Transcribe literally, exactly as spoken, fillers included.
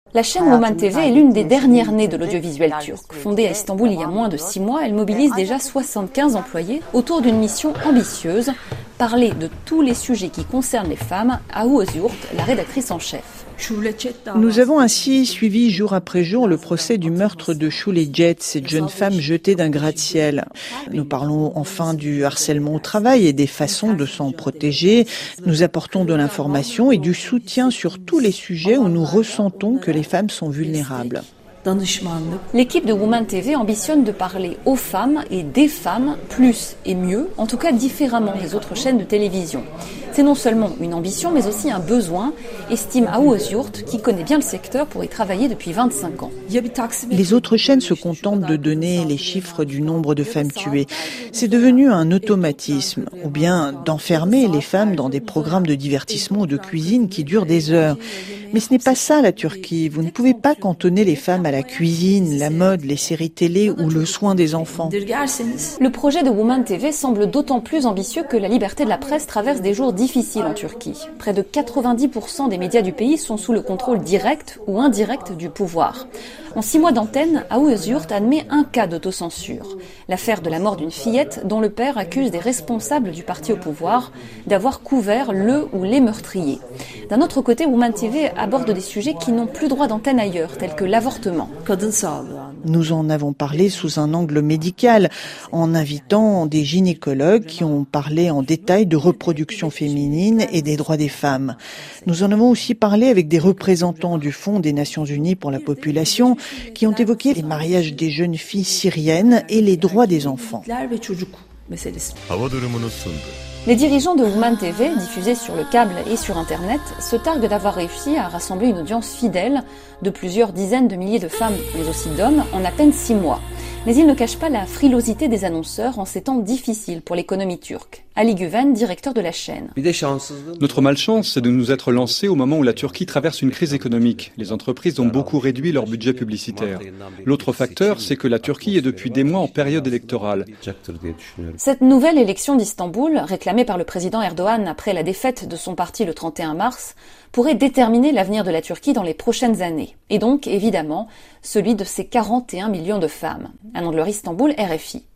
La chaîne Woman T V est l'une des dernières nées de l'audiovisuel turc. Fondée à Istanbul il y a moins de six mois, elle mobilise déjà soixante-quinze employés autour d'une mission ambitieuse, parler de tous les sujets qui concernent les femmes, Ahu Özyurt, la rédactrice en chef. Nous avons ainsi suivi jour après jour le procès du meurtre de Şule, cette jeune femme jetée d'un gratte-ciel. Nous parlons enfin du harcèlement au travail et des façons de s'en protéger. Nous apportons de l'information et du soutien sur tous les sujets où nous ressentons que les femmes sont vulnérables. L'équipe de Woman T V ambitionne de parler aux femmes et des femmes plus et mieux, en tout cas différemment des autres chaînes de télévision. C'est non seulement une ambition, mais aussi un besoin, estime Ahu Özyurt, qui connaît bien le secteur pour y travailler depuis vingt-cinq ans. Les autres chaînes se contentent de donner les chiffres du nombre de femmes tuées. C'est devenu un automatisme, ou bien d'enfermer les femmes dans des programmes de divertissement ou de cuisine qui durent des heures. Mais ce n'est pas ça la Turquie. Vous ne pouvez pas cantonner les femmes à la cuisine, la mode, les séries télé ou le soin des enfants. Le projet de Woman T V semble d'autant plus ambitieux que la liberté de la presse traverse des jours difficiles en Turquie. Près de quatre-vingt-dix pour cent des médias du pays sont sous le contrôle direct ou indirect du pouvoir. En six mois d'antenne, Ahu Özyurt admet un cas d'autocensure. L'affaire de la mort d'une fillette dont le père accuse des responsables du parti au pouvoir d'avoir couvert le ou les meurtriers. D'un autre côté, Woman T V aborde des sujets qui n'ont plus droit d'antenne ailleurs, tels que l'avortement. Nous en avons parlé sous un angle médical, en invitant des gynécologues qui ont parlé en détail de reproduction féminine et des droits des femmes. Nous en avons aussi parlé avec des représentants du Fonds des Nations Unies pour la population qui ont évoqué les mariages des jeunes filles syriennes et les droits des enfants. Les dirigeants de Woman T V, diffusés sur le câble et sur Internet, se targuent d'avoir réussi à rassembler une audience fidèle de plusieurs dizaines de milliers de femmes, mais aussi d'hommes, en à peine six mois. Mais ils ne cachent pas la frilosité des annonceurs en ces temps difficiles pour l'économie turque. Ali Güven, directeur de la chaîne. Notre malchance, c'est de nous être lancés au moment où la Turquie traverse une crise économique. Les entreprises ont beaucoup réduit leur budget publicitaire. L'autre facteur, c'est que la Turquie est depuis des mois en période électorale. Cette nouvelle élection d'Istanbul, réclamée par le président Erdogan après la défaite de son parti le trente et un mars, pourrait déterminer l'avenir de la Turquie dans les prochaines années. Et donc, évidemment, celui de ses quarante et un millions de femmes. Anne Istanbul, R F I.